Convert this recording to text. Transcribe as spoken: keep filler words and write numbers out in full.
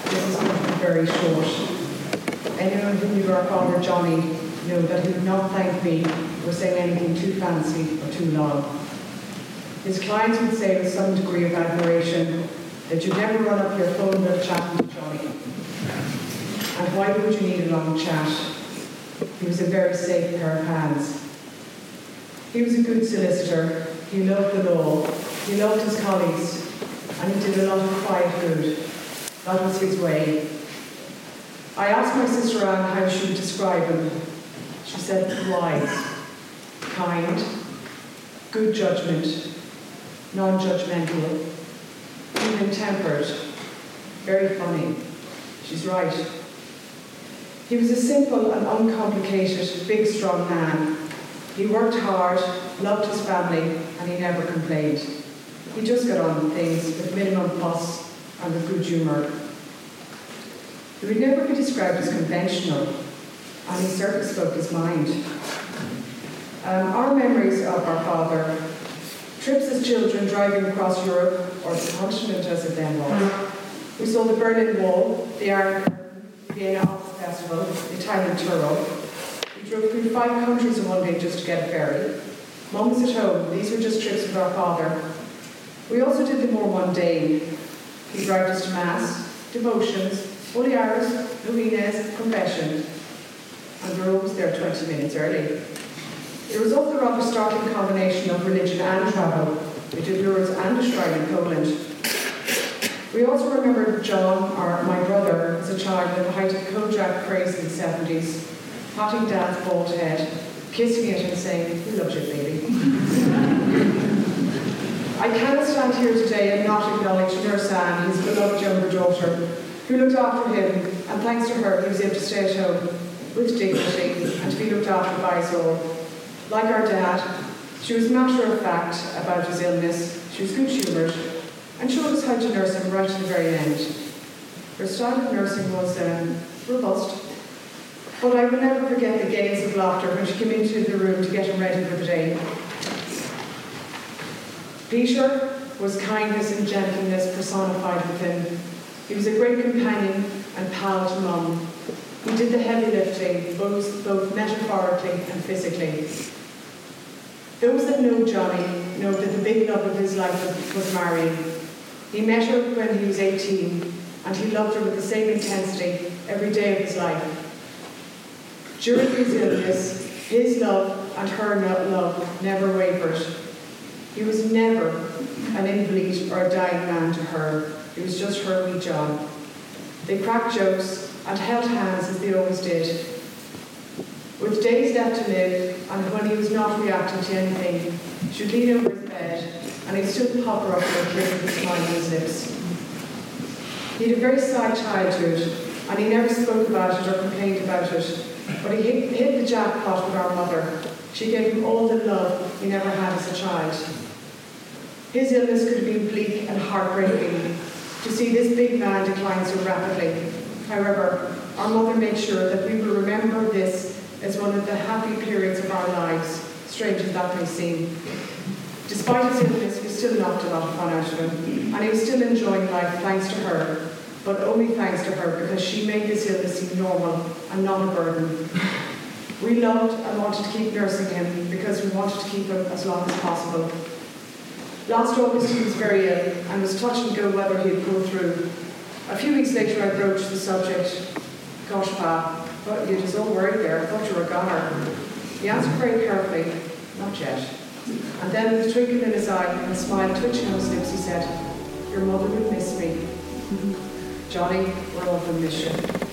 this is going to be very short. Anyone who knew our father Johnny knew that he would not thank me for saying anything too fancy or too long. His clients would say with some degree of admiration that you'd never run up your phone without chatting to Johnny. And why would you need a long chat? He was a very safe pair of hands. He was a good solicitor. He loved the law. He loved his colleagues. And he did a lot of quiet good. That was his way. I asked my sister Anne how she would describe him. She said wise, kind, good judgment, non-judgmental, even-tempered, very funny. She's right. He was a simple and uncomplicated, big, strong man. He worked hard, loved his family, and he never complained. He just got on with things with minimum fuss and with good humour. He would never be described as conventional, and he certainly spoke his mind. Um, our memories of our father, trips as children driving across Europe, or the continent as it then was. We saw the Berlin Wall, the Iron Curtain, the Vienna Opera Festival, the Italian Turo. We drove through five countries in one day just to get a ferry. Mum was at home. These were just trips with our father. We also did the more mundane. He dragged us to Mass, devotions, Holy Hours, Novenas, confession. And we were always there twenty minutes early. There was also a rather startling combination of religion and travel. We did Lourdes and a shrine in Poland. We also remember John, our, my brother, as a child at the height of Kojak craze in the seventies, patting Dad's bald head, kissing it and saying, "We love you, baby." I cannot stand here today and not acknowledge Nurse Anne, his beloved younger daughter, who looked after him, and thanks to her, he was able to stay at home with dignity and to be looked after by us all. Like our dad, she was matter-of-fact about his illness, she was good-humoured, and showed us how to nurse him right to the very end. Her style of nursing was um, robust, but I will never forget the gales of laughter when she came into the room to get him ready for the day. Peter was kindness and gentleness personified within. He was a great companion and pal to Mum. He did the heavy lifting, both, both metaphorically and physically. Those that know Johnny know that the big love of his life was Marion. He met her when he was eighteen, and he loved her with the same intensity every day of his life. During his illness, his love and her love never wavered. He was never an invalid or a dying man to her. He was just her wee John. They cracked jokes and held hands as they always did. With days left to live, and when he was not reacting to anything, she'd lean over his bed, and he'd still pop her up with a kiss with a smile on his lips. He had a very sad childhood, and he never spoke about it or complained about it, but he hit, hit the jackpot with our mother. She gave him all the love he never had as a child. His illness could have been bleak and heartbreaking to see this big man decline so rapidly. However, our mother made sure that we will remember this as one of the happy periods of our lives, strange as that may seem. Despite his illness, we still knocked a lot of fun out of him, and he was still enjoying life thanks to her, but only thanks to her, because she made this illness seem normal and not a burden. We loved and wanted to keep nursing him because we wanted to keep him as long as possible. Last August he was very ill and was touch and go whether he'd go through. A few weeks later I broached the subject. "Gosh, Pa, but you're just all worried there. I thought you were a goner." He answered very carefully, "Not yet." And then with a twinkle in his eye and a smile twitching on his lips, he said, "Your mother will miss me." "Johnny, we're all going to miss you."